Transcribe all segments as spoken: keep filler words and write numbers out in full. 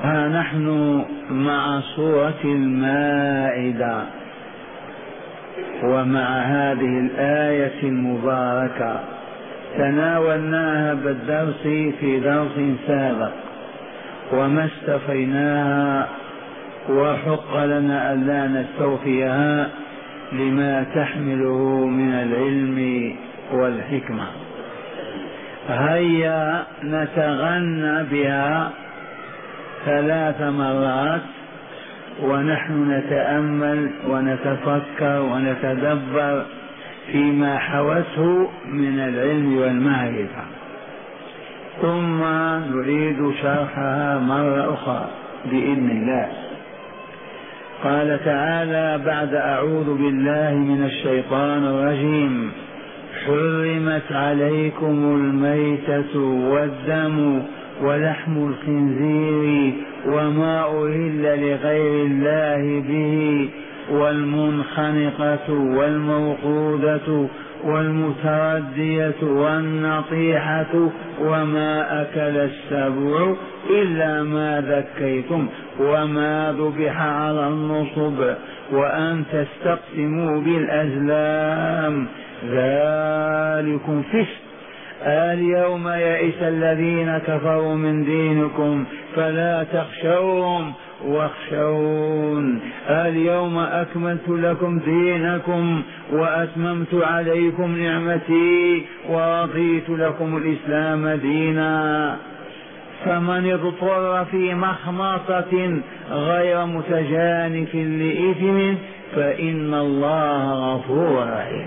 ها نحن مع سورة المائدة ومع هذه الآية المباركة تناولناها بالدرس في درس سابق وما استفيناها، وحق لنا ألا نستوفيها لما تحمله من العلم والحكمة. هيا نتغنى بها ثلاث مرات ونحن نتأمل ونتفكر ونتدبر فيما حوته من العلم والمعرفة، ثم نريد شرحها مرة أخرى بإذن الله. قال تعالى بعد أعوذ بالله من الشيطان الرجيم: حرمت عليكم الميتة والدم ولحم الخنزير وما أهل لغير الله به والمنخنقة والموقودة والمتردية والنطيحة وما أكل السبع إلا ما ذكيتم وما ذبح على النصب وأن تستقسموا بالأزلام ذلكم فسق. اليوم يئس الذين كفروا من دينكم فلا تخشوهم واخشون. اليوم أكملت لكم دينكم وأتممت عليكم نعمتي ورضيت لكم الإسلام دينا. فمن اضطر في مخمصة غير متجانف لإثم فإن الله غفور رحيم.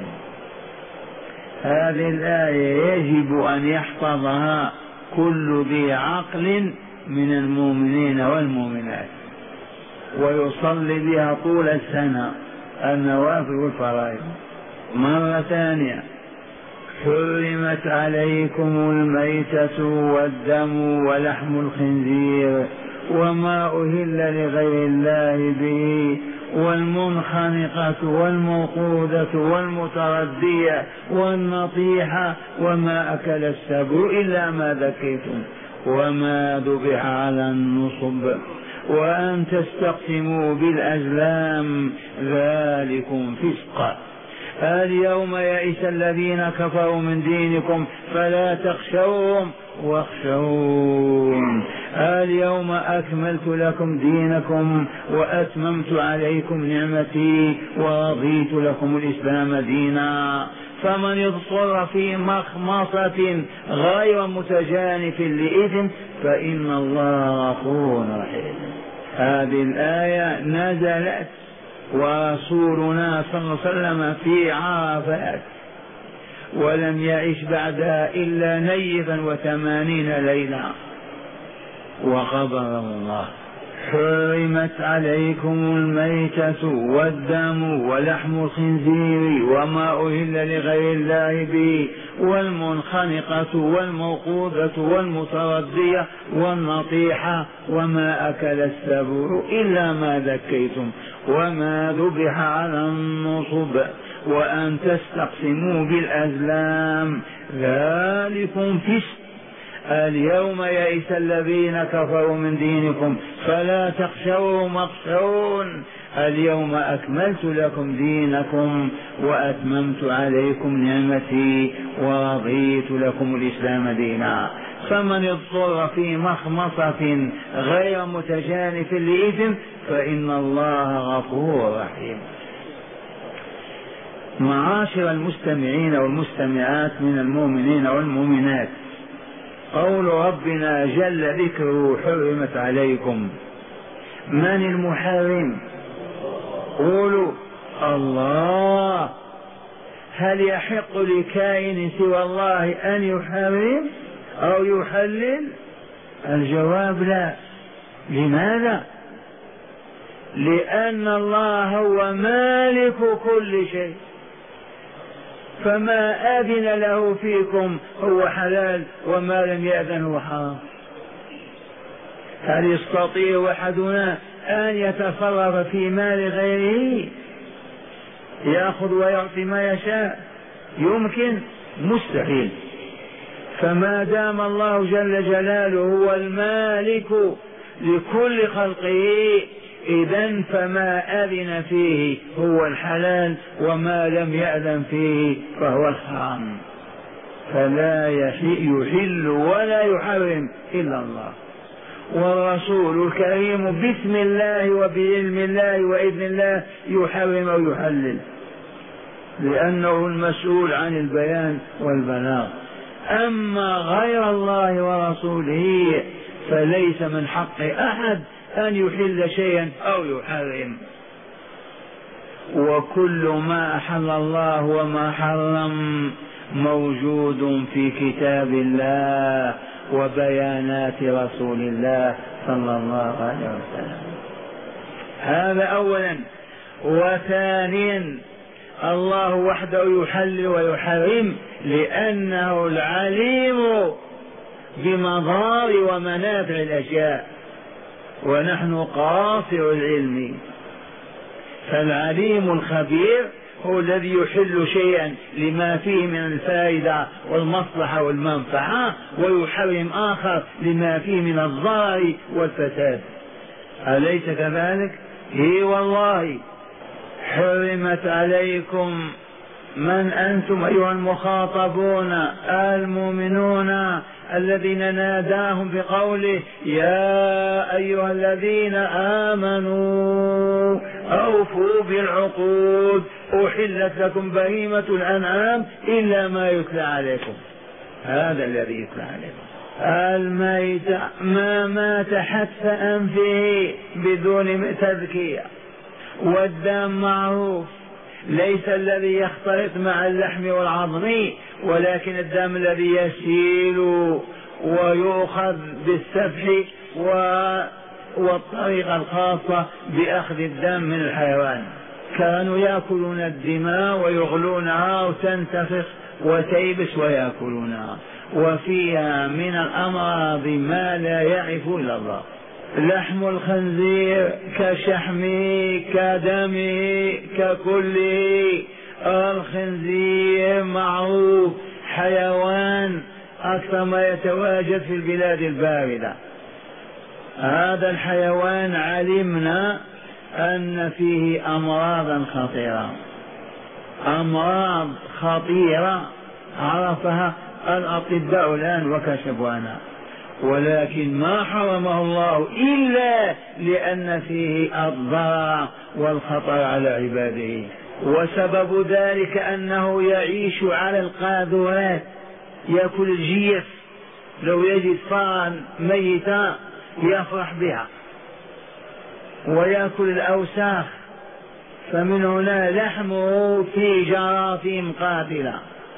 هذه الآية يجب أن يحفظها كل ذي عقل من المؤمنين والمؤمنات ويصلي بها طول السنة النوافل والفرائض. مرة ثانية: حرمت عليكم الميتة والدم ولحم الخنزير وما أهل لغير الله به والمنخنقة والموقودة والمتردية والنطيحة وما أكل السبع إلا ما ذكيتم وما ذبح على النصب وأن تستقسموا بالأزلام ذلكم فسق. اليوم يئس الذين كفروا من دينكم فلا تخشوهم واخشون. اليوم أكملت لكم دينكم وأتممت عليكم نعمتي ورضيت لكم الإسلام دينا. فمن اضطر في مخمصة غير متجانف لإثم فإن الله غفور رحيم. هذه الآية نزلت ورسولنا صلى الله عليه وسلم في عرفات ولم يعش بعدها إلا نيفا وثمانين ليلة وقبره الله. حرمت عليكم الميتة والدم ولحم الخنزير وما أهل لغير الله به والمنخنقة والموقودة والمتردية والنطيحة وما أكل السبع إلا ما ذكيتم وما ذبح على النصب وأن تستقسموا بالأزلام ذلكم فسق. اليوم يئس الذين كفروا من دينكم فلا تخشوهم واخشون. اليوم أكملت لكم دينكم وأتممت عليكم نعمتي ورضيت لكم الإسلام دينا. فمن اضطر في مخمصة غير متجانف لإثم فإن الله غفور رحيم. معاشر المستمعين والمستمعات من المؤمنين والمؤمنات، قول ربنا جل ذكره حرمت عليكم، من المحرم؟ قولوا الله. هل يحق لكائن سوى الله أن يحرم أو يحلل؟ الجواب لا. لماذا؟ لأن الله هو مالك كل شيء، فما آذن له فيكم هو حلال وما لم يأذن هو حرام. هل يستطيع أحدنا أن يتصرف في مال غيره يأخذ ويعطي ما يشاء؟ يمكن؟ مستحيل. فما دام الله جل جلاله هو المالك لكل خلقه، إذن فما أذن فيه هو الحلال، وما لم يأذن فيه فهو الحرام. فلا يحل ولا يحرم إلا الله، والرسول الكريم باسم الله وبعلم الله وإذن الله يحرم أو يحلل، لأنه المسؤول عن البيان والبلاغ. أما غير الله ورسوله فليس من حق أحد أن يحل شيئا أو يحرم. وكل ما أحل الله وما حرم موجود في كتاب الله وبيانات رسول الله صلى الله عليه وسلم. هذا أولا. وثانيا الله وحده يحل ويحرم لأنه العليم بمضار ومنافع الأشياء، ونحن قاصر العلم. فالعليم الخبير هو الذي يحل شيئا لما فيه من الفائدة والمصلحة والمنفعة، ويحرم آخر لما فيه من الضرر والفساد. أليس كذلك؟ هي والله. حرمت عليكم من أنتم أيها المخاطبون المؤمنون الذين ناداهم بقوله يا أيها الذين آمنوا أوفوا بالعقود أحلت لكم بهيمة الأنعام إلا ما يتلى عليكم. هذا الذي يتلى عليكم. الميت ما مات حتف أنفه بدون تذكية، والدم معروف ليس الذي يختلط مع اللحم والعظم، ولكن الدم الذي يسيل ويؤخذ بالسفح والطريقة الخاصة بأخذ الدم من الحيوان. كانوا يأكلون الدماء ويغلونها وتنتفخ وتيبس ويأكلونها، وفيها من الأمراض ما لا يعرف إلا الله. لحم الخنزير كشحمه كدمه ككله. الخنزير معروف حيوان أكثر ما يتواجد في البلاد الباردة. هذا الحيوان علمنا أن فيه أمراضا خطيرة، أمراض خطيرة عرفها الأطباء الآن وكشفوا عنها، ولكن ما حرمه الله إلا لأن فيه الضرر والخطر على عباده. وسبب ذلك أنه يعيش على القاذورات، يأكل الجيف، لو يجد فارا ميتا يفرح بها، ويأكل الأوساخ، فمن هنا لحمه في جراثيم قاتلة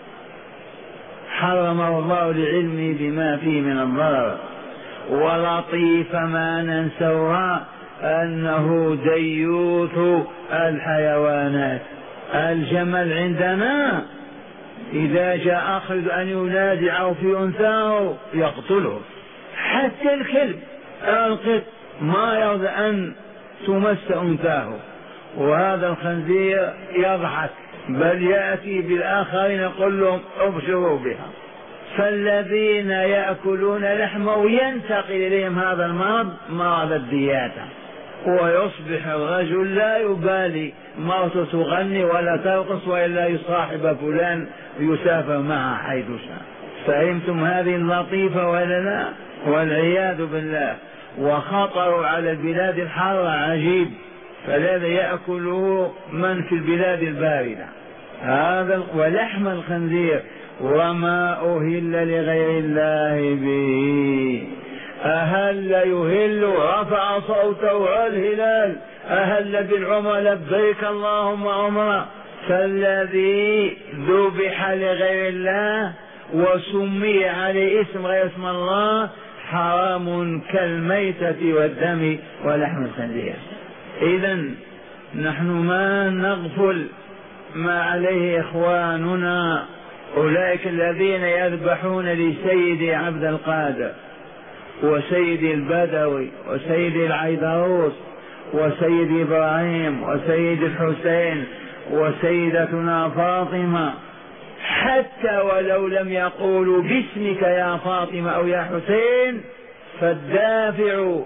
حرمه الله لعلمه بما فيه من الضرر. ولطيف ما ننسوها أنه ديوث الحيوانات. الجمل عندنا إذا جاء آخر أن ينازعه في أنثاه يقتله، حتى الكلب القط ما يرضى أن تمس أنثاه، وهذا الخنزير يضحك بل يأتي بالآخرين يقول لهم ابشروا بها. فالذين يأكلون لحمه ينتقل إليهم هذا المرض، مرض الدياتة، ويصبح الرجل لا يبالي مرته تغني ولا ترقص وإلا يصاحب فلان يسافر معه حيث شاء. فهمتم هذه اللطيفة ولا لا؟ والعياذ بالله. وخطر على البلاد الحارة عجيب، فلذا يأكله من في البلاد الباردة هذا. ولحم الخنزير وما أهل لغير الله به. أهل يهل رفع صوته على الهلال، أهل بالعمر لبيك اللهم عمره. فالذي ذبح لغير الله وسمي عليه اسم غير اسم الله حرام كالميتة والدم ولحم الخنزير. إذن نحن ما نغفل ما عليه إخواننا أولئك الذين يذبحون لسيد عبد القادر وسيد البدوي وسيد العيدروس وسيد إبراهيم وسيد الحسين وسيدتنا فاطمة، حتى ولو لم يقولوا باسمك يا فاطمة أو يا حسين، فالدافع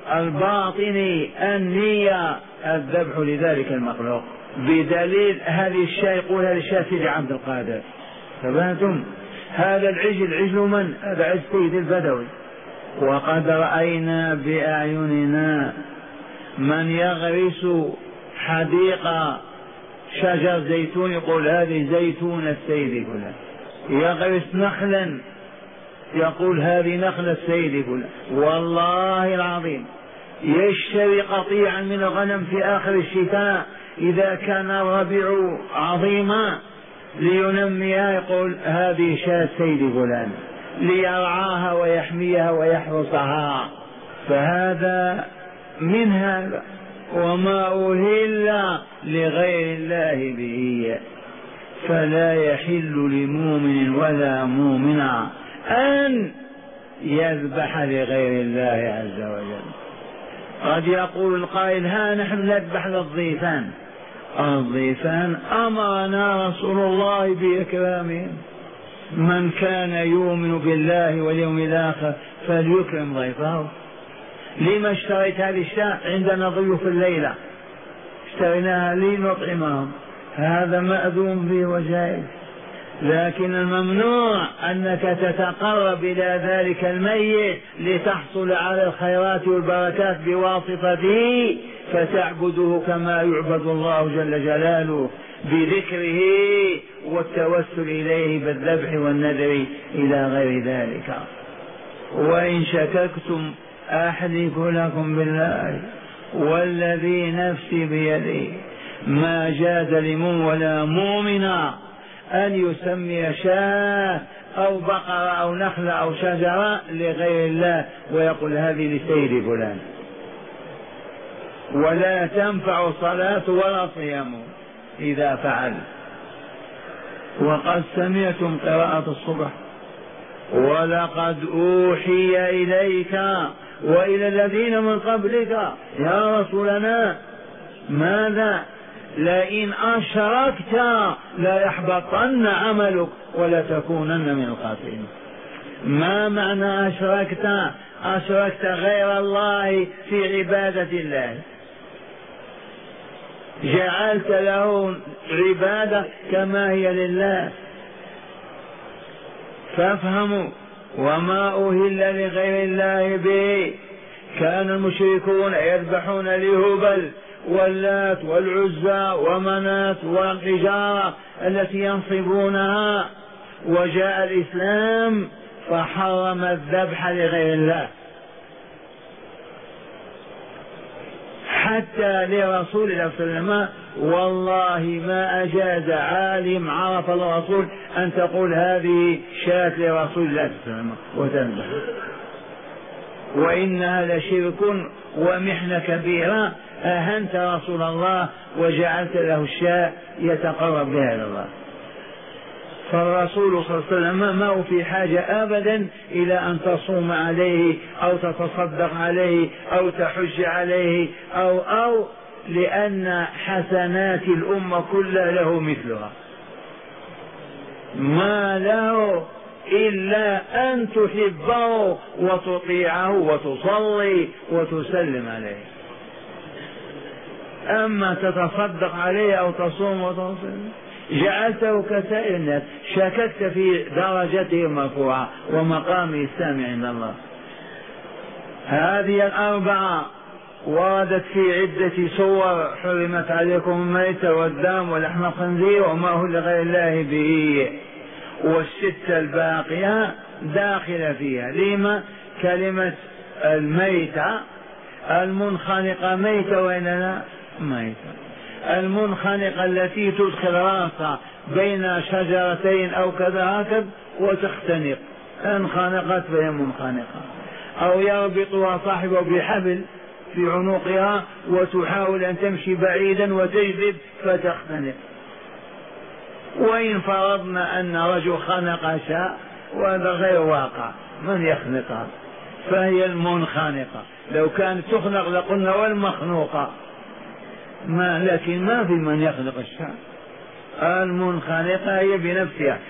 الباطني النية الذبح لذلك المخلوق، بدليل هذه الشاة يقول هذه الشاة سيدي عبد القادر. فهمتم؟ هذا العجل عجل من؟ هذا عجل سيد البدوي. وقد رأينا بأعيننا من يغرس حديقة شجر زيتون يقول هذه زيتون السيد فلان، يغرس نخلا يقول هذه نخلة السيد فلان. والله العظيم يشتري قطيعا من الغنم في آخر الشتاء إذا كان الربيع عظيما لينميها يقول هذه شاة سيد فلان، ليرعاها ويحميها ويحرسها. فهذا من هذا وما أهل لغير الله به، فلا يحل لمؤمن ولا مؤمنة أن يذبح لغير الله عز وجل. قد يقول القائل ها نحن نذبح للضيفان، الضيفان أمرنا رسول الله بإكرامهم، من كان يؤمن بالله واليوم الآخر فليكرم ضيفه. لما اشتريت هذه الشاة؟ عندنا ضيوف الليلة اشتريناها لنطعمهم، هذا مأذون به وجائز. لكن الممنوع أنك تتقرب إلى ذلك الميت لتحصل على الخيرات والبركات بواسطته، فتعبده كما يعبد الله جل جلاله بذكره والتوسل إليه بالذبح والنذر إلى غير ذلك. وإن شككتم أحلف لكم بالله والذي نفسي بيده ما جاز لمؤمن ولا مؤمنا أن يسمي شاة أو بقرة أو نخلة أو شجرة لغير الله ويقول هذه لسيد فلان، ولا تنفع صلاة ولا صيام إذا فعل. وقد سمعتم قراءة الصبح ولقد أوحي إليك وإلى الذين من قبلك يا رسولنا ماذا؟ لئن أشركت لا يحبطن عملك ولا تكونن من الخاسرين. ما معنى أشركت؟ أشركت غير الله في عبادة الله، جعلت له عبادة كما هي لله. فافهموا وما أهل لغير الله به. كان المشركون يذبحون لهبل واللات والعزى ومنات والحجارة التي ينصبونها، وجاء الإسلام فحرم الذبح لغير الله حتى لرسول الله صلى الله عليه وسلم. والله ما أجاز عالم عرف الرسول أن تقول هذه شاة لرسول الله صلى الله عليه وسلم وتذبح، وإنها لشرك ومحنة كبيرة. أهنت رسول الله وجعلت له الشاة يتقرب بها إلى الله. فالرسول صلى الله عليه وسلم ما هو في حاجة أبدا إلى أن تصوم عليه أو تتصدق عليه أو تحج عليه أو أو لأن حسنات الأمة كلها له مثلها، ما له إلا أن تحبه وتطيعه وتصلي وتسلم عليه. أما تتصدق عليه أو تصوم وتصلي جعلته كسائر الناس، شككت في درجته المرفوعة ومقامه السامع عند الله. هذه الأربعة وردت في عدة صور: حرمت عليكم الميتة والدم ولحم الخنزير وما هو لغير الله به. والستة الباقية داخلة فيها. لما؟ كلمة الميتة المنخنقة ميتة وإننا ميتة، المنخنقة التي تدخل راسها بين شجرتين أو كذا هكذا وتختنق، انخنقت فهي منخنقة. أو يربطها صاحبه بحبل في عنقها وتحاول أن تمشي بعيدا وتجذب فتختنق. وإن فرضنا أن رجل خنق شاء وهذا غير واقع، من يخنقها؟ فهي المنخنقة. لو كانت تخنق لقلنا والمخنوقة، ما لكن ما في من يخلق الشاء. المنخنقة هي بنفسها.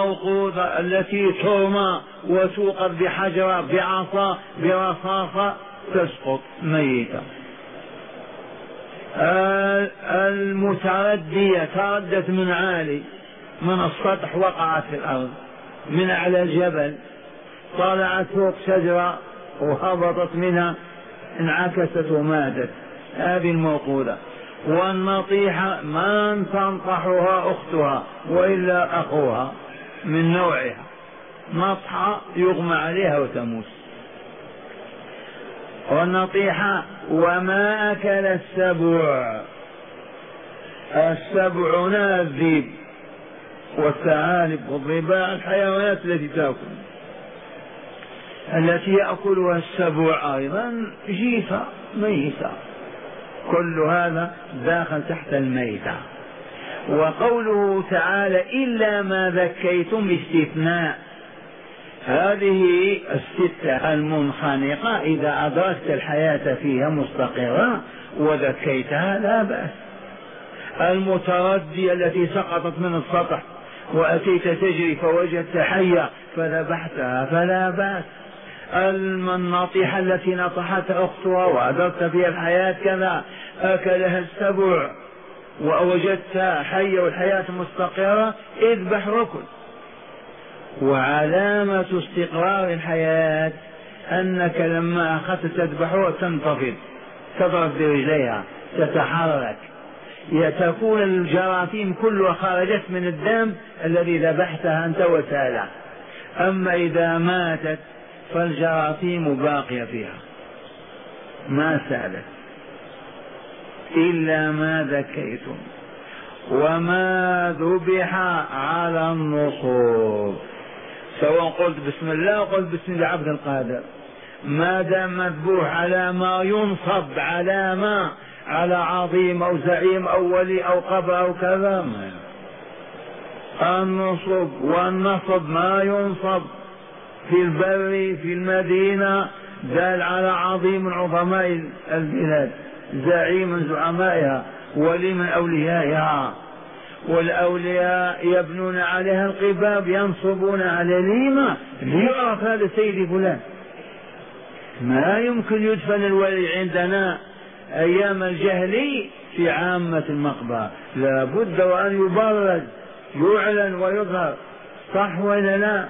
والموقوذة التي ترمى وتوقف بحجرة بعصا برصاصة تسقط ميتة. المتردية تردت من عالي من السطح، وقعت في الأرض من أعلى الجبل، طلعت فوق شجرة وهبطت منها، انعكست وماتت. هذه الموقودة. والنطيحة من تنطحها أختها وإلا أخوها من نوعها، نطحة يغمى عليها وتموت. والنطيحة وما أكل السبع، السبع هنا الذئب والثعالب والضباع، الحيوانات التي تأكل، التي يأكلها السبع أيضا جيفة ميتة، كل هذا داخل تحت الميتة. وقوله تعالى إلا ما ذكيتم باستثناء، هذه الستة المنخنقة إذا أدركت الحياة فيها مستقرة وذكيتها لا بأس. المتردية التي سقطت من السطح وأتيت تجري فوجدت حية فذبحتها فلا بأس. النطيحة التي نطحت أختها وأدركت فيها الحياة كذا، أكلها السبع ووجدت حية والحياة مستقرة، اذبح ركن. وعلامة استقرار الحياة أنك لما أخذت تذبحها تنتفض، تضرب برجليها، تتحرك، تكون الجراثيم كلها خرجت من الدم الذي ذبحتها أنت وسالت. أما إذا ماتت فالجراثيم باقية فيها ما سالت. إلا ما ذكيتم وما ذبح على النصوب، سواء قلت بسم الله أو قلت بسم الله عبد القادر، ما دام مذبوح على ما ينصب، على ما على عظيم أو زعيم أو ولي أو قبر أو كذا، النصب. والنصب ما ينصب في البر في المدينة دال على عظيم من عظماء البلاد، زعيم من زعمائها، ولي من أوليائها. والأولياء يبنون عليها القباب، ينصبون على ليمة ليعرف هذا سيدي فلان. ما يمكن يدفن الولي عندنا أيام الجهل في عامة المقبرة، لا بد وأن يبرز، يعلن ويظهر، صح ولا لا؟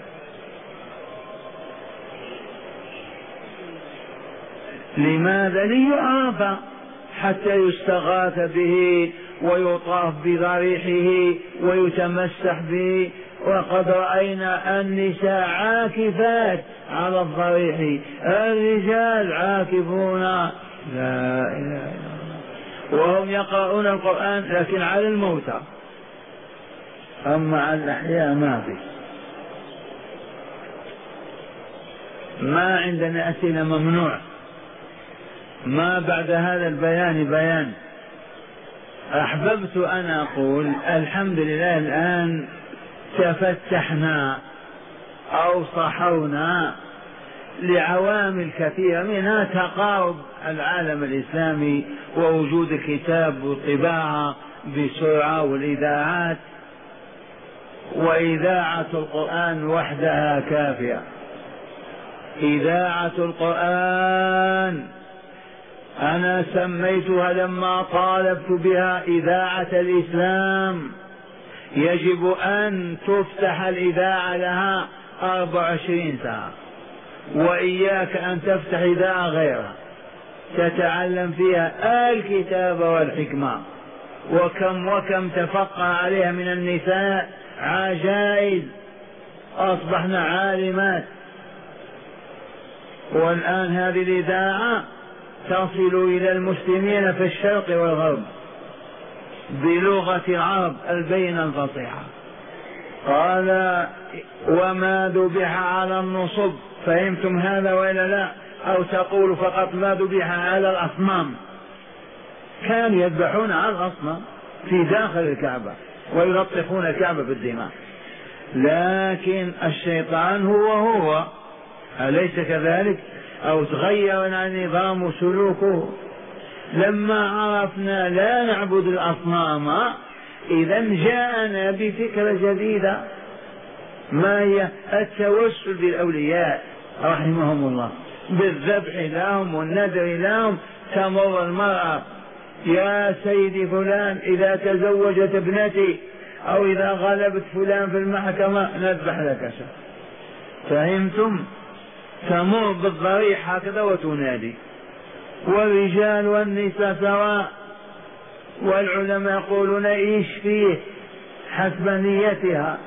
لماذا؟ ليعرف حتى يستغاث به ويطاف بضريحه ويتمسح به. وقد رأينا النساء عاكفات على الضريح، الرجال عاكفون لا إله إلا الله، وهم يقرؤون القرآن لكن على الموتى، أما على الأحياء ما في. ما عندنا أسئلة، ممنوع. ما بعد هذا البيان بيان. أحببت أن أقول الحمد لله الآن تفتحنا أو صحونا لعوامل كثيرة، منها تقارب العالم الإسلامي ووجود الكتاب والطباعة بسرعة والإذاعات، وإذاعة القرآن وحدها كافية. إذاعة القرآن أنا سميتها لما طالبت بها إذاعة الإسلام. يجب أن تفتح الإذاعة لها أربع وعشرين ساعة، وإياك أن تفتح إذاعة غيرها تتعلم فيها الكتاب والحكمة. وكم وكم تفقه عليها من النساء عجائز، أصبحن عالمات. والآن هذه الإذاعة تصل إلى المسلمين في الشرق والغرب بلغة العرب البينة الفصيحة. قال وما ذبح على النصب، فهمتم هذا وإلا لا؟ أو تقول فقط ما ذبح على الأصنام. كانوا يذبحون على الأصنام في داخل الكعبة ويلطخون الكعبة بالدماء، لكن الشيطان هو هو، أليس كذلك؟ أو تغير النظام وسلوكه. لما عرفنا لا نعبد الأصنام إذا جاءنا بفكرة جديدة، ما هي؟ التوسل بالأولياء رحمهم الله، بالذبح لهم والنذر لهم. تمر المرأة: يا سيدي فلان إذا تزوجت ابنتي أو إذا غلبت فلان في المحكمة نذبح لك شاة. فهمتم؟ تمر بالضريح هكذا وتنادي. والرجال والنساء سواء، والعلماء يقولون ايش فيه حسب نيتها،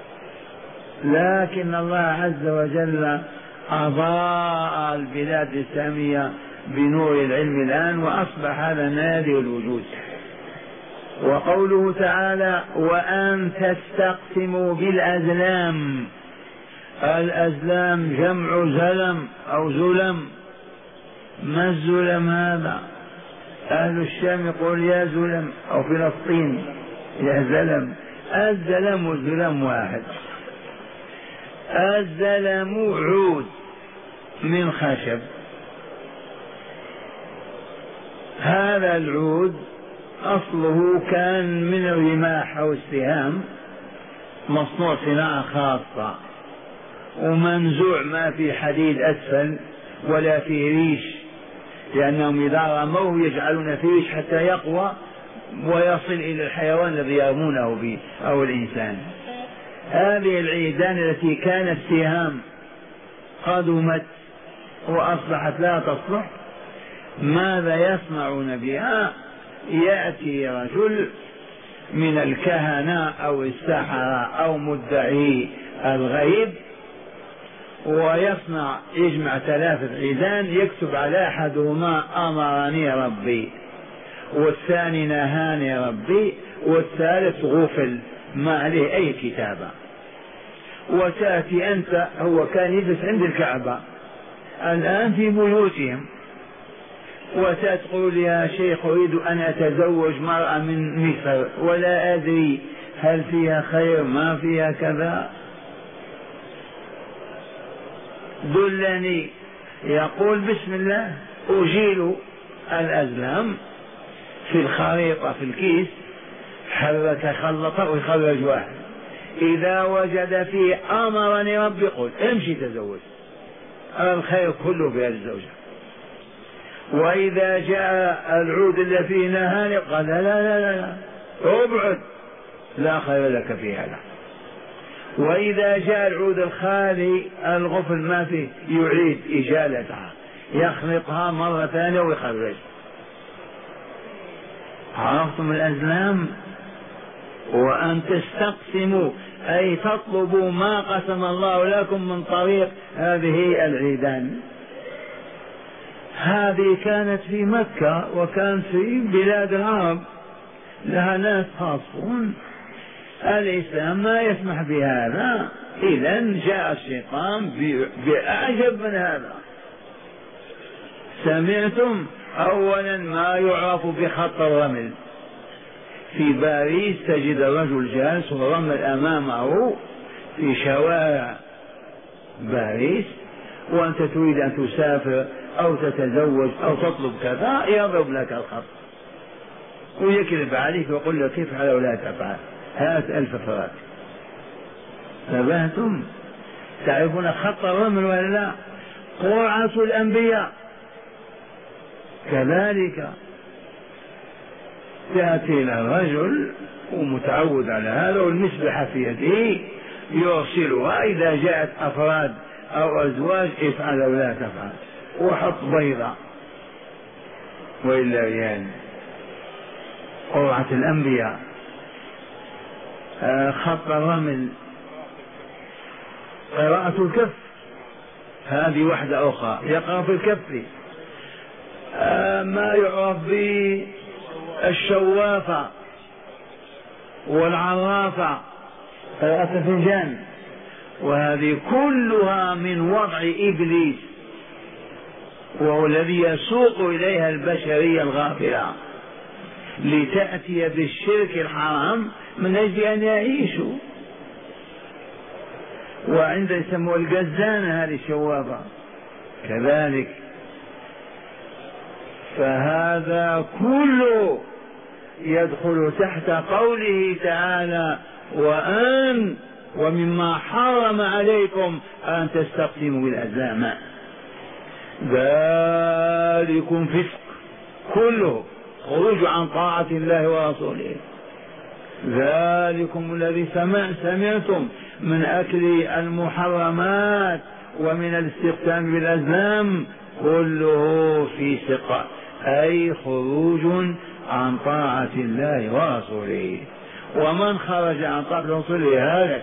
لكن الله عز وجل أضاء البلاد الإسلامية بنور العلم الآن، وأصبح هذا نادر الوجود. وقوله تعالى: وأن تستقسموا بالأزلام. الأزلام جمع زلم أو زلم. ما الزلم هذا؟ أهل الشام يقول يا زلم، أو فلسطين يا زلم. الزلم والزلم واحد. الزلم عود من خشب، هذا العود أصله كان من الرماح أو السهام، مصنوع صناعة خاصة ومنزوع، ما في حديد أسفل ولا في ريش، لأنهم إذا رموه يجعلون في ريش حتى يقوى ويصل إلى الحيوان الذي يرمونه به أو الإنسان. هذه العيدان التي كانت سهام قدمت وأصبحت لا تصلح، ماذا يصنعون بها؟ يأتي رجل من الكهنة أو السحرة أو مدعي الغيب ويصنع، يجمع ثلاثة عيدان، يكتب على أحدهما أمرني ربي، والثاني نهاني ربي، والثالث غفل، ما عليه أي كتابة. وتأتي أنت، هو كان يجلس عند الكعبة، الآن في بيوتهم، وتقول يا شيخ أريد أن أتزوج مرأة من مصر ولا أدري هل فيها خير ما فيها كذا، دلني. يقول بسم الله، أجيل الأزلام في الخريطة في الكيس، حرك خلطه ويخرج واحد، إذا وجد فيه أمرني ربي قل امشي تزوج، الخير كله في هذه الزوجة. وإذا جاء العود اللي فيه نهاني قال لا لا لا لا ابعد، لا خير لك في هذا. وإذا جاء العود الخالي الغفل ما فيه يعيد إجالتها، يخلطها مرة ثانية ويخرج. عرفتم الأزلام؟ وأن تستقسموا أي تطلبوا ما قسم الله لكم من طريق هذه العيدان. هذه كانت في مكة وكانت في بلاد العرب، لها ناس خاصون. الإسلام ما يسمح بهذا، إذن جاء الشيطان بأعجب من هذا. سمعتم؟ أولا ما يعرف بخط الرمل. في باريس تجد الرجل جالس والرمل أمامه في شوارع باريس، وأنت تريد أن تسافر أو تتزوج أو تطلب كذا، يضرب لك الخط ويكذب عليك ويقول لك افعل ولا تفعل، هات ألف فرات. نبهتم؟ تعرفون خط الرمل ولا لا؟ قرعة الأنبياء كذلك، تأتي إلى الرجل ومتعود على هذا والمسبحة في يده يرسلها، إذا جاءت أفراد أو أزواج افعل ولا تفعل، وحط بيضة وإلا ريان. قرعة الأنبياء، آه خط الرمل، قراءة الكف، هذه واحدة أخرى يقرأ في الكف. آه ما يعرف بالشوافة والعرافة، قراءة الفنجان، وهذه كلها من وضع إبليس، وهو الذي يسوق إليها البشرية الغافلة لتأتي بالشرك الحرام من أجل أن يعيشوا. وعند يسموه الجزانة هذه الشوافة كذلك. فهذا كله يدخل تحت قوله تعالى: وأن ومما حرم عليكم أن تستقسموا بالأزلام. ذلكم فسق كله، خروج عن طاعة الله ورسوله. ذلكم الذي سمع سمعتم من أكل المحرمات ومن الاستخدام بالأزلام كله في سقاء، أي خروج عن طاعة الله ورسوله. ومن خرج عن طاعة رسوله هلك.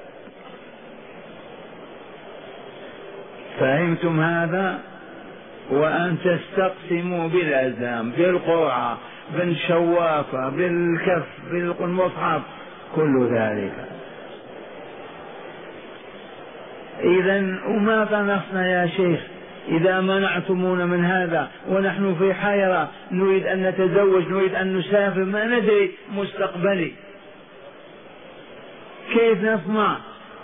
فهمتم هذا؟ وأن تستقسموا بالأزلام، بالقرعة، بالشوافة، بالكف، بالمصحف، كل ذلك. إذا وما نصنع يا شيخ إذا منعتمونا من هذا ونحن في حيرة، نريد أن نتزوج، نريد أن نسافر، ما ندري مستقبلي، كيف نصنع؟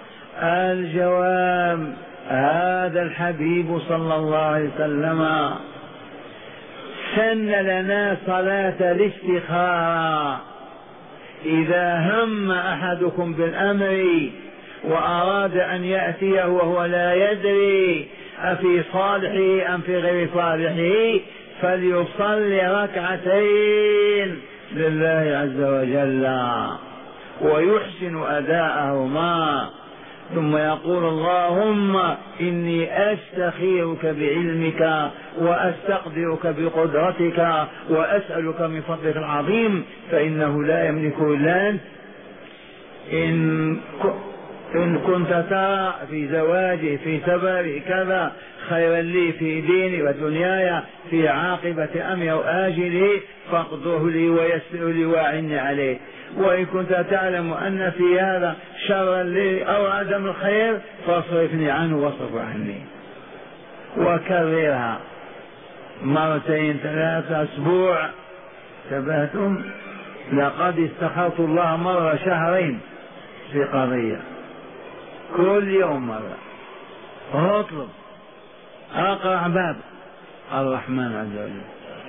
الجواب: هذا الحبيب صلى الله عليه وسلم سن لنا صلاة الاستخارة. إذا هم أحدكم بالأمر وأراد أن يأتيه وهو لا يدري أفي صالحه أم في غير صالحه فليصلي ركعتين لله عز وجل ويحسن أداءهما، ثم يقول: اللهم إني أستخيرك بعلمك وأستقدرك بقدرتك وأسألك من فضلك العظيم فإنه لا يملك إلا أنت. إن إن كنت ترى في زواجي في سفري كذا خيرا لي في ديني ودنياي في عاقبة أمري أو آجله فاقدره لي ويسر لي واعني عليه، وإن كنت تعلم أن في هذا شرا لي أو عدم الخير فاصرفني عنه واصرف عني. وكررها مرتين ثلاثة أسبوع. تبهتم؟ لقد استخرت الله مرة شهرين في قضية، كل يوم مرة. اطلب، اقرع باب الرحمن عز وجل.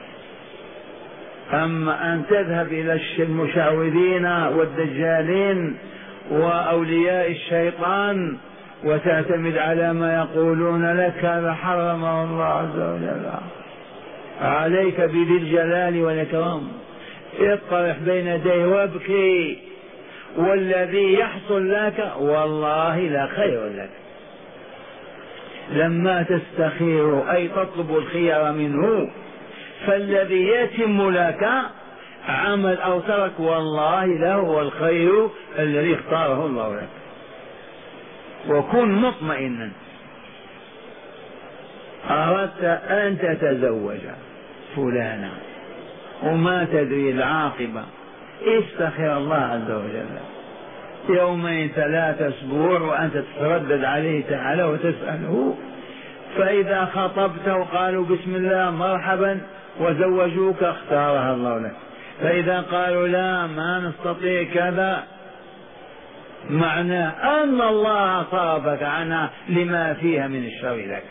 أما أن تذهب إلى المشعوذين والدجالين وأولياء الشيطان وتعتمد على ما يقولون لك، هذا حرمه الله عز وجل. عليك بذي الجلال والإكرام، اطرح بين يديه وابكي، والذي يحصل لك والله لا خير لك. لما تستخير أي تطلب الخير منه فالذي يتم لك عمل أو ترك والله له هو الخير الذي اختاره الله لك. وكن مطمئنا. أردت أن تتزوج فلانا وما تدري العاقبة، استخير الله عز وجل يومين ثلاثة أسبوع وأنت تتردد عليه تعالى وتسأله، فإذا خطبته قالوا بسم الله مرحبا وزوجوك اختارها الله لك، فإذا قالوا لا ما نستطيع كذا معناه أن الله صرفك عنها لما فيها من الشر لك.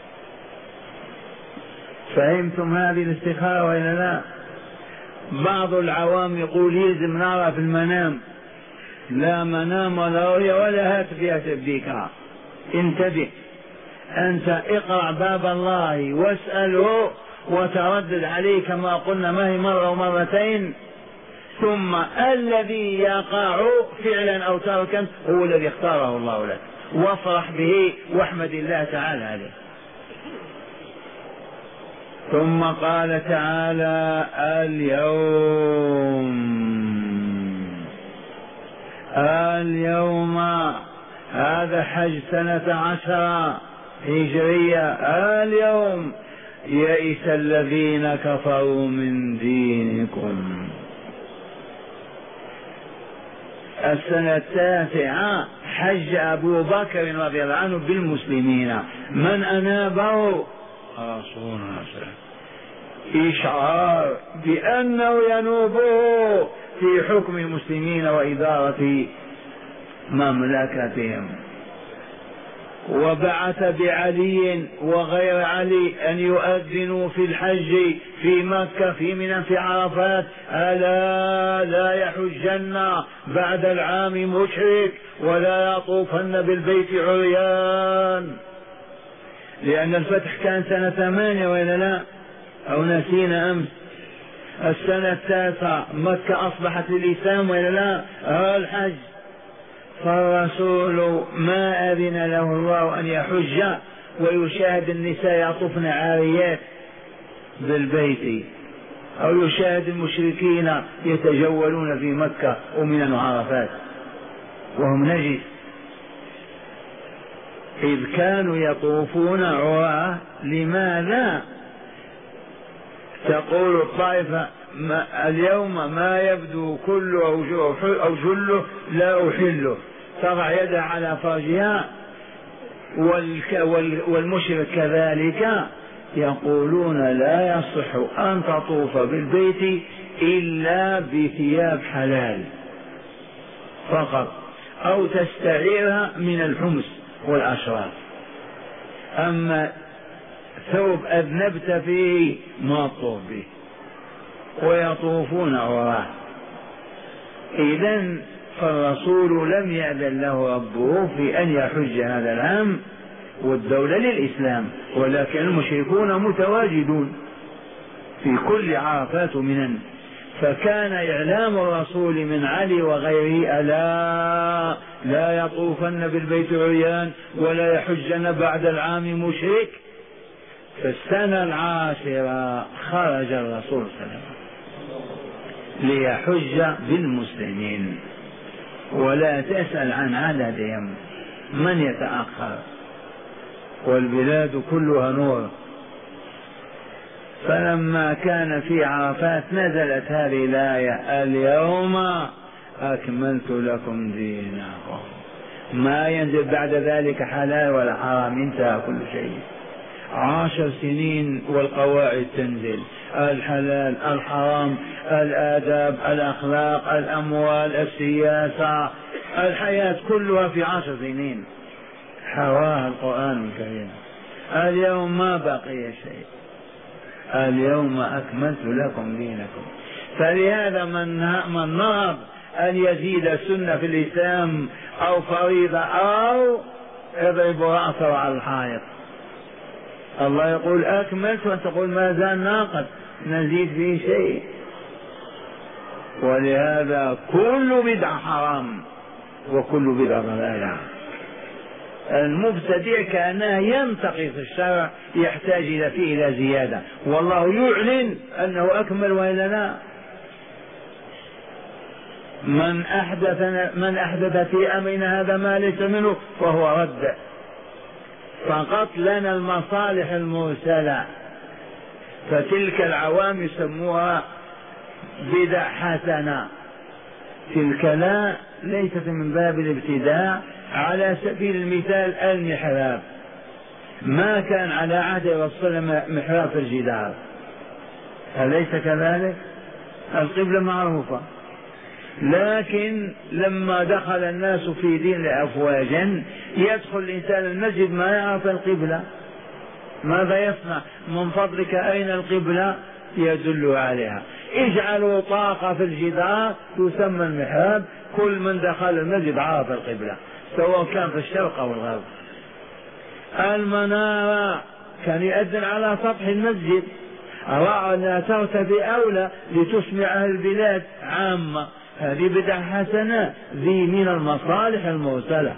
فهمتم هذه الاستخارة وإلا لا؟ بعض العوام يقول يلزم نرى في المنام، لا منام ولا رؤيا ولا هاتف يهتف بك. انتبه، أنت اقرأ باب الله واسأله وتردد عليه كما قلنا ما هي مرة ومرتين، ثم الذي يقع فعلا أو تركا هو الذي اختاره الله لك، وافرح به واحمد الله تعالى عليه. ثم قال تعالى: اليوم اليوم هذا حج سنة عشر هجرية. اليوم يئس الذين كفروا من دينكم. السنة التاسعة حج أبو بكر رضي الله عنه بالمسلمين، من أنابه؟ رسولنا صلى الله عليه وسلم، إشعار بأنه ينوبه في حكم المسلمين وإدارة مملكتهم. وبعث بعلي وغير علي أن يؤذنوا في الحج في مكة في منى في عرفات: ألا لا يحجن بعد العام مشرك ولا يطوفن بالبيت عريان. لأن الفتح كان سنة ثمانية وإلا لا؟ أو نسينا أمس؟ السنة التاسعة مكة أصبحت للإسلام وإلا لا؟ الحج. فالرسول ما أذن له الله أن يحج ويشاهد النساء يطفن عاريات بالبيت، أو يشاهد المشركين يتجولون في مكة ومن وعرفات وهم نجس، إذ كانوا يطوفون عراة. لماذا؟ تقول الطائفة ما اليوم ما يبدو كله أو جله لا أحله، تضع يدها على فرجها، والمشرك كذلك يقولون لا يصح أن تطوف بالبيت إلا بثياب حلال فقط، أو تستعيرها من الحمص والأشراف. أما ثوب أذنبت فيه ما تطوف به، ويطوفون عراه. إذن فالرسول لم يأذن له ربه في أن يحج هذا العام، والدولة للإسلام، ولكن المشركون متواجدون في كل عرفات منن. فكان إعلام الرسول من علي وغيره ألا لا يطوفن بالبيت عريان ولا يحجن بعد العام مشرك. في السنة العاشرة خرج الرسول صلى الله عليه وسلم ليحج بالمسلمين، ولا تسأل عن عددهم من يتأخر، والبلاد كلها نور. فلما كان في عرفات نزلت هذه الآية: اليوم أكملت لكم دينكم. ما ينزل بعد ذلك حلال ولا حرام، انتهى كل شيء. عشر سنين والقواعد تنزل: الحلال الحرام، الآداب الأخلاق الأموال السياسة، الحياة كلها في عشر سنين حواها القرآن الكريم. اليوم ما بقي شيء، اليوم أكملت لكم دينكم. فلهذا من من نهض أن يزيد سنة في الإسلام أو فريضة أو يضرب رأسه على الحائط. الله يقول أكملت وأنت تقول ما زال ناقص، نزيد فيه شيء. ولهذا كل بدعة حرام وكل بدعة ضلالة. المبتدع كأنه ينتقص الشرع، يحتاج إلى فيه إلى زيادة، والله يعلن أنه أكمل وإلا لا. من أحدث من أحدث في أمرنا هذا ما ليس منه فهو رد. فقط لنا المصالح المرسلة، فتلك العوام يسموها بدع حسنة، تلك لا ليست من باب الابتداع. على سبيل المثال المحراب، ما كان على عهد الرسول محراب في الجدار، أليس كذلك؟ القبلة معروفة، لكن لما دخل الناس في دين أفواجا يدخل الإنسان المسجد ما يعرف القبلة، ماذا يصنع؟ من فضلك أين القبلة؟ يدل عليها. اجعلوا طاقة في الجدار تسمى المحراب، كل من دخل المسجد عرف القبلة سواء كان في الشرق أو الغرب. المنارة كان يؤذن على سطح المسجد، رأى أنها ترتفع أولى لتسمع أهل البلاد عامة، هذه بدعة حسنة، ذي من المصالح المرسلة.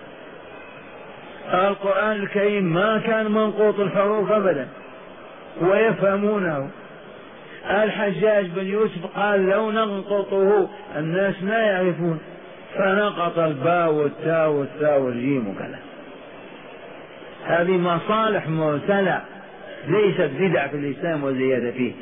القرآن الكريم ما كان منقوط الحروف أبدا ويفهمونه. الحجاج بن يوسف قال لو ننقطه الناس ما يعرفون، فنقط الباء والتاء والثاء والجيم وكذا. هذه مصالح مرسلة ليست بدعة في الإسلام وزيادة فيه.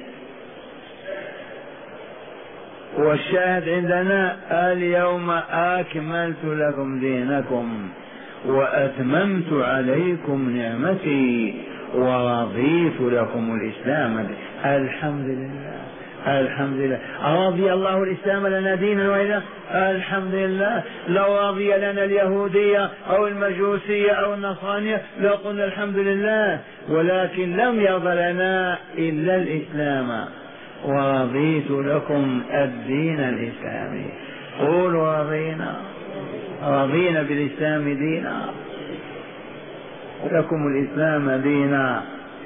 والشاهد عندنا: اليوم أكملت لكم دينكم وأتممت عليكم نعمتي ورضيت لكم الإسلام. الحمد لله الحمد لله. رضي الله الإسلام لنا دينا وإلا الحمد لله. لو رضي لنا اليهودية أو المجوسية أو النصرانية لو قلنا الحمد لله، ولكن لم يرضى لنا إلا الإسلام. ورضيت لكم الدين الإسلامي. قولوا رضينا، رضينا بالإسلام دينا. لكم الإسلام دينا.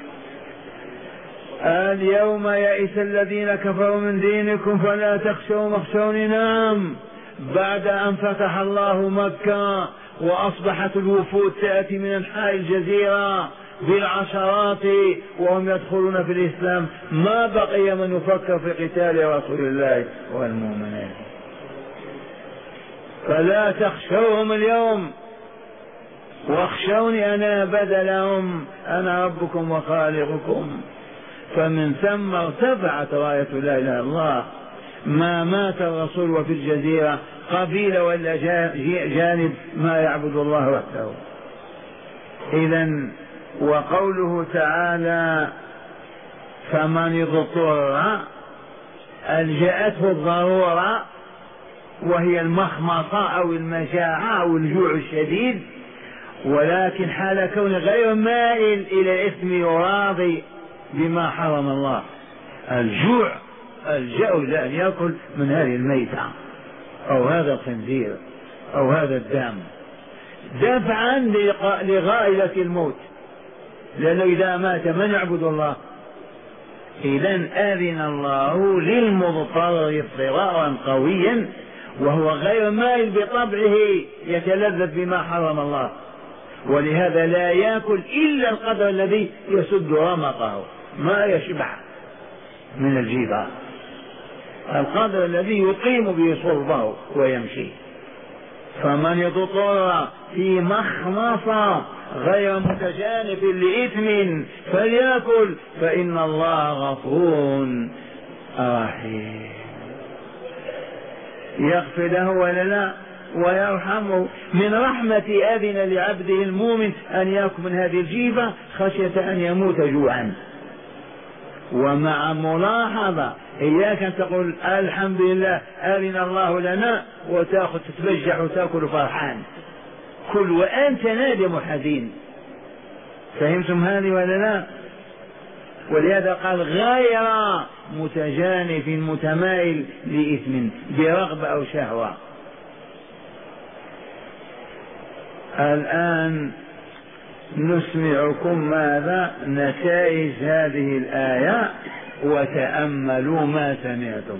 اليوم يئس الذين كفروا من دينكم فلا تخشوا واخشوني. نعم، بعد أن فتح الله مكة وأصبحت الوفود تأتي من أنحاء الجزيرة بالعشرات وهم يدخلون في الإسلام، ما بقي من يفكر في قتال رسول الله والمؤمنين. فلا تخشوهم اليوم واخشوني أنا بدلهم، أنا ربكم وخالقكم. فمن ثم ارتفعت راية لا إله إلا الله. ما مات الرسول وفي الجزيرة قبيلة ولا جانب ما يعبد الله وحده. إذن وقوله تعالى فمن اضطر ألجأته الضرورة وهي المخمصة أو المجاعة أو الجوع الشديد، ولكن حال كون غير مائل إلى الإثم يراضي بما حرم الله. الجوع الجأ إلى أن يأكل من هذه الميتة أو هذا الخنزير أو هذا الدم دفعا لغائلة الموت، لأنه إذا مات من يعبد الله؟ إذن آذن الله للمضطر اضطرارا قويا وهو غير مائل بطبعه يتلذذ بما حرم الله، ولهذا لا يأكل إلا القدر الذي يسد رمقه، ما يشبع من الجيفة، القدر الذي يقيم به صلبه ويمشي. فمن يضطر في مخمصة غير متجانف لإثم فليأكل فإن الله غفور رحيم، يغفر له ولا لا ويرحمه. من رحمة أذن لعبده المؤمن أن يأكل من هذه الجيفة خشية أن يموت جوعا. ومع ملاحظة إياك أن تقول الحمد لله أذن الله لنا وتأخذ تتبجح وتأكل فرحان، كل وأنت نادم حزين. فهمتم هذه ولا لا؟ ولهذا قال غير متجانف متمائل لإثم برغبة أو شهوة. الآن نسمعكم ماذا نتائج هذه الآية وتأملوا ما سمعتم.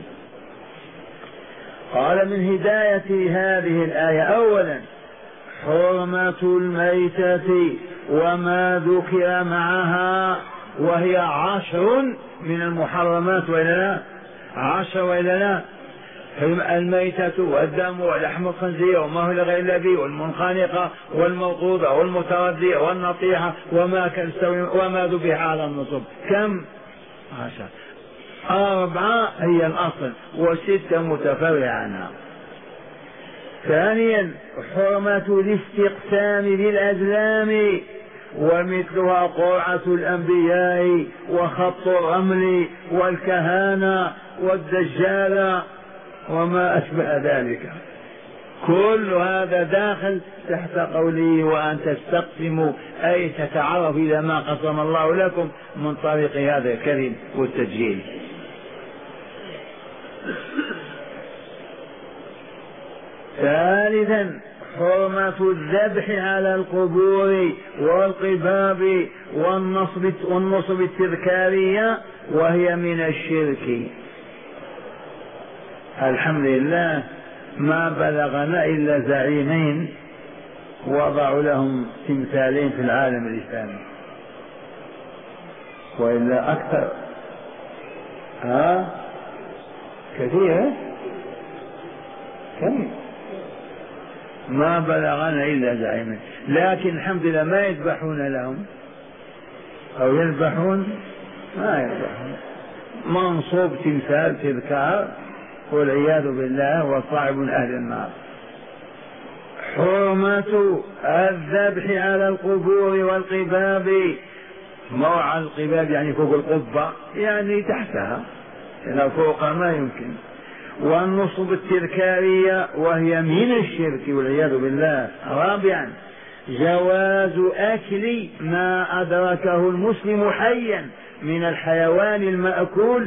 قال من هداية هذه الآية أولا حرمة الميتة وما ذكر معها، وهي عشر من المحرمات وإلا لا؟ عشر وإلا لا؟ الميتة والدم ولحم الخنزير وما هو لغير الذي والمنخنقة والموقوذة والمتردية والنطيحة وما وما ذبح على النصب. كم؟ عشر. أربعة هي الأصل وستة متفرعة عنها. ثانيا حرمة الاستقسام بالأزلام ومثلها قرعة الأنبياء وخط الرمل والكهانة والدجال وما أشبه ذلك، كل هذا داخل تحت قوله وأن تستقسموا، أي تتعرف إلى ما قسم الله لكم من طريق هذا الكريم والتسجيل. ثالثا حرمة الذبح على القبور والقباب والنصب والنصب التذكارية وهي من الشرك. الحمد لله ما بلغنا إلا زعيمين وضعوا لهم تمثالين في العالم الإسلامي، وإلا أكثر. ها كثير كم ما بلغنا إلا زعيمين، لكن الحمد لله ما يذبحون لهم أو يذبحون ما يذبحون، منصوب تمثال تذكار والعياذ بالله وصاحب أهل النار. حرمة الذبح على القبور والقباب، موعى القباب يعني فوق القبة يعني تحتها، إلى فوق ما يمكن. والنصب التذكارية وهي من الشرك والعياذ بالله. رابعا جواز أكل ما أدركه المسلم حيا من الحيوان المأكول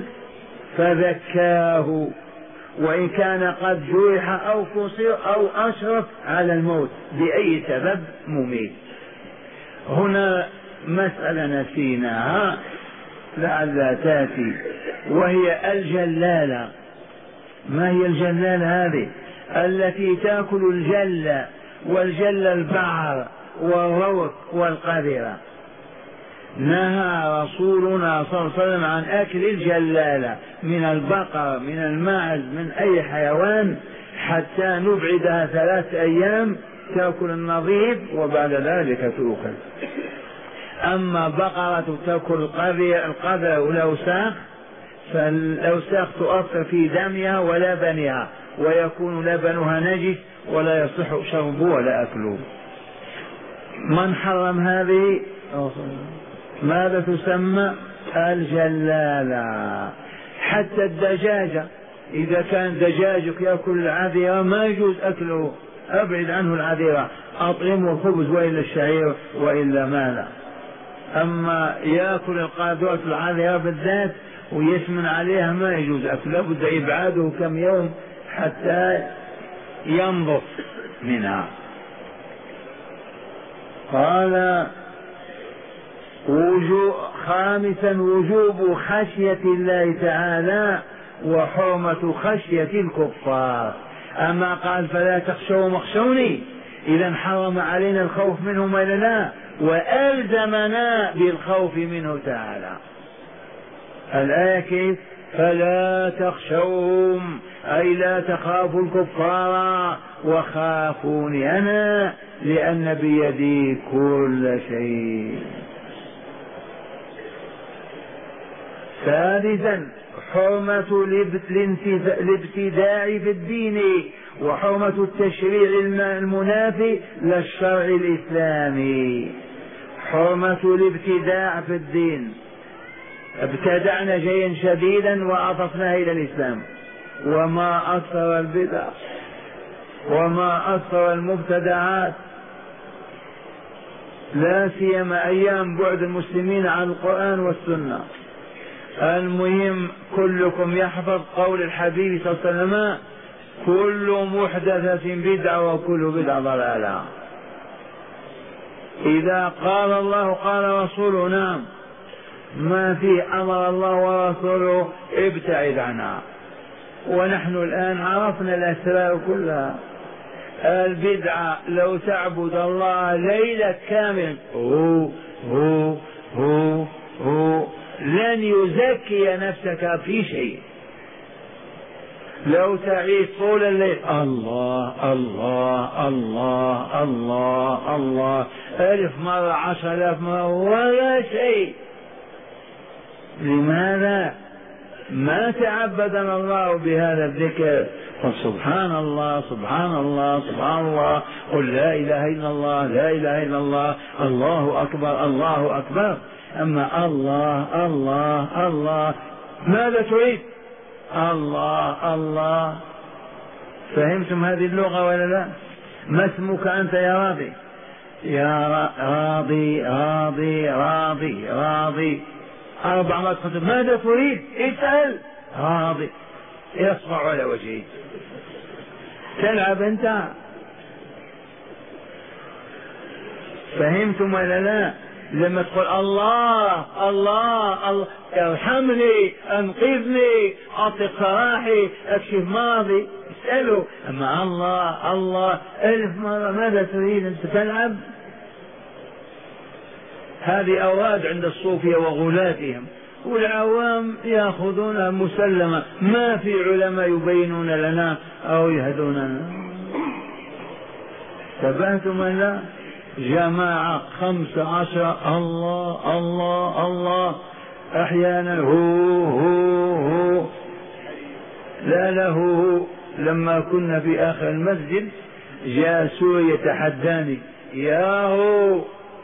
فذكاه وإن كان قد جرح أو كسر أو أشرف على الموت بأي سبب مميت. هنا مسألة نسيناها لعلها تأتي، وهي الجلالة. ما هي الجلالة هذه؟ التي تأكل الجل، والجل البعر والروث والقذرة. نهى رسولنا صلى الله عليه وسلم عن أكل الجلالة من البقر من الماعز من أي حيوان حتى نبعدها ثلاث أيام تأكل النظيف وبعد ذلك تؤكل. أما بقرة تأكل القذر والأوساخ فالأوساخ تؤثر في دمها ولبنها ويكون لبنها نجس ولا يصح شربه ولا أكله. من حرم هذه ماذا تسمى؟ الجلالة. حتى الدجاجة إذا كان دجاجك يأكل العذرة ما يجوز أكله، أبعد عنه العذرة، أطعمه الخبز وإلا الشعير وإلا ماذا. أما يأكل القاذورة العذرة بالذات ويسمن عليها ما يجوز أكله، لابد إبعاده كم يوم حتى ينظف منها. قال وجوب خامسا وجوب خشية الله تعالى وحرمة خشية الكفار. أما قال فلا تخشوا مخشوني، إذا حرم علينا الخوف منهم ولا لا، وألزمنا بالخوف منه تعالى. الآية كيف؟ فلا تخشوهم أي لا تخافوا الكفار وخافوني أنا لأن بيدي كل شيء. ثالثا حرمة الابتداع في الدين وحرمة التشريع المنافي للشرع الإسلامي. حرمة الابتداع في الدين، ابتدعنا شيئا شديدا وأضفناه إلى الإسلام، وما أكثر البدع وما أكثر المبتدعات، لا سيما أيام بعد المسلمين عن القرآن والسنة. المهم كلكم يحفظ قول الحبيب صلى الله عليه وسلم كل محدثة بدعة وكل بدعة ضلالة. إذا قال الله قال رسوله نعم، ما في أمر الله ورسوله ابتعد عنها. ونحن الآن عرفنا الأسرار كلها. البدعة لو تعبد الله ليلة كامل هو هو هو هو لن يزكي نفسك في شيء. لو تعيش طول الليل الله الله الله الله الله ألف مرة عشر آلاف مرة ولا شيء. لماذا؟ ما تعبدنا الله بهذا الذكر. فسبحان الله سبحان الله سبحان الله، قل لا إله إلا الله لا إله إلا الله، الله أكبر الله أكبر. أما الله الله الله ماذا تريد؟ الله الله. فهمتم هذه اللغة ولا لا؟ ما اسمك أنت يا راضي؟ يا راضي راضي راضي راضي أربع مرات. ماذا تريد؟ اسأل. راضي يصفع على وجهه. تلعب أنت؟ فهمتم ولا لا؟ لما تقول الله الله الله ارحمني انقذني اطلق سراحي اكشف ماضي اسأله. اما الله الله الف مرة ماذا تريد؟ انت تلعب. هذه اوراد عند الصوفية وغلاتهم، والعوام ياخذونها مسلمة، ما في علماء يبينون لنا او يهدوننا. تبهتم ولا؟ جماعة خمسة عشر الله الله الله، أحيانا هو هو هو لا له. لما كنا في آخر المسجد جاء سوري يتحداني يا هو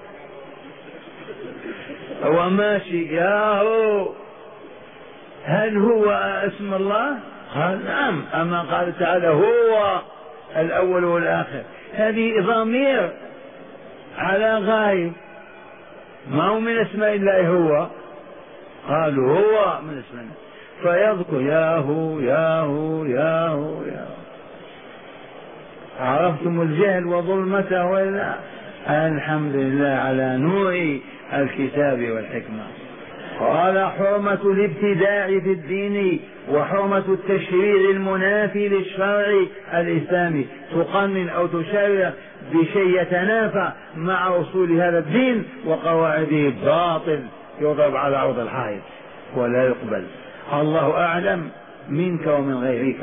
هو ماشي يا هو هل هو اسم الله؟ قال نعم. أما قال تعالى هو الأول والآخر، هذه ضمير على غايب، ما هو من اسماء الله هو. قالوا هو من اسماء، فيذكر يا هو يا هو يا هو يا هو. عرفتم الجهل وظلمته ولا؟ الحمد لله على نور الكتاب والحكمة. قال حرمة الابتداع في الدين وحرمة التشريع المنافي للشرع الإسلامي، تقنن أو تشرع بشيء يتنافى مع أصول هذا الدين وقواعده باطل، يضرب على عرض الحائط ولا يقبل. الله أعلم منك ومن غيرك.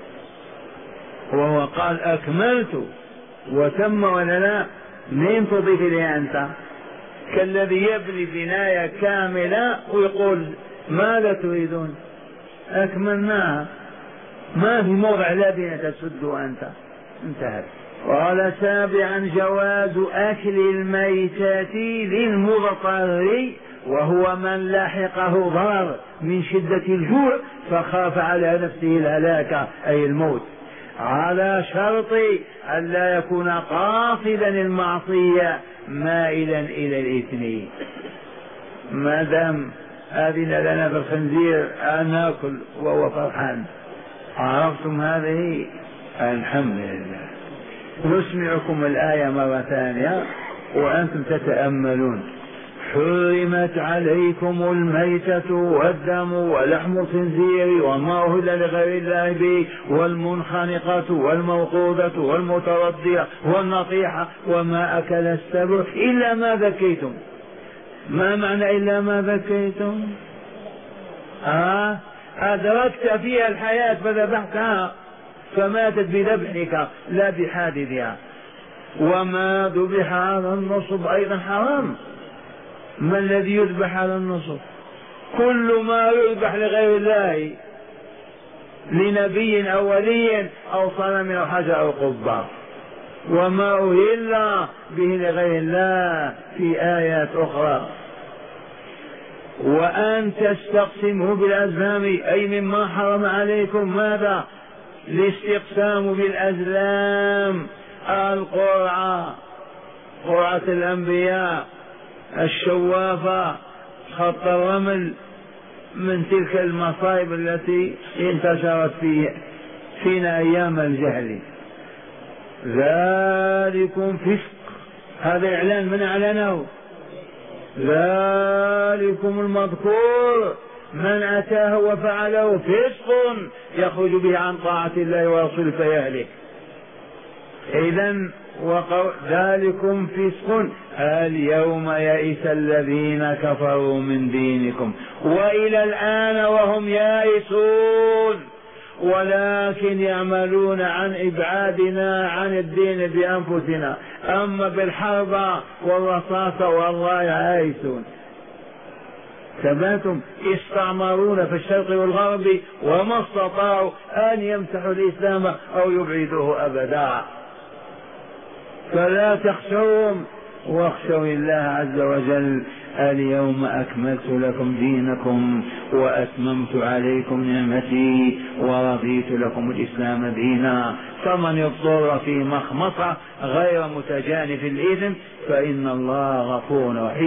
وهو قال أكملت وتم ولا لا؟ منين تضيف إليه أنت؟ كالذي يبني بناية كاملة ويقول ماذا تريدون؟ أكملناها، ما في موضع لا بين تسد أنت، انتهت. قال سابعا جواز أكل الميتة للمضطر وهو من لحقه ضرر من شدة الجوع فخاف على نفسه الهلاك أي الموت، على شرط أن لا يكون قاصدا المعصية مائلا إلى الإثم. ما دام أذن لنا في الخنزير أن نأكل وهو فرحان. عرفتم هذه؟ الحمد لله. نسمعكم الآية مرة ثانية وأنتم تتأملون. حرمت عليكم الميتة والدم ولحم الخنزير وما أهل لغير الله به والمنخنقة والموقوذة والمتردية والنطيحة وما أكل السبع إلا ما ذكيتم. ما معنى إلا ما ذكيتم؟ آه أدركت فيها الحياة فذبحتها فماتت بذبحك لا بحادثها. وما ذبح على النصب أيضا حرام. ما الذي يذبح على النصب؟ كل ما يذبح لغير الله، لنبي أو ولي أو صنم أو حجر أو قبة. وما أهل به لغير الله في آيات أخرى. وأن تستقسموا بالأزلام أي مما حرم عليكم. ماذا؟ الاستقسام بالأزلام، القرعة، قرعة الأنبياء، الشوافة، خط الرمل، من تلك المصائب التي انتشرت في فينا أيام الجهل. ذلكم فسق، هذا إعلان من أعلنه. ذلكم المذكور من أتاه وفعله فسق يخرج به عن طاعة الله ورسوله فيهلك. إذن ذلكم فسق اليوم يئس الذين كفروا من دينكم وإلى الآن وهم يائسون ولكن يعملون عن إبعادنا عن الدين بأنفسنا، أما بالحرب والرصاصة والله يائسون. ثباتهم استعمرونا في الشرق والغرب وما استطاعوا أن يمسحوا الإسلام أو يبعدوه أبدا. فلا تخشوهم واخشوا الله عز وجل. اليوم أكملت لكم دينكم وأتممت عليكم نعمتي ورضيت لكم الإسلام دينا، فمن اضطر في مخمصة غير متجانف الإثم فإن الله غفور رحيم.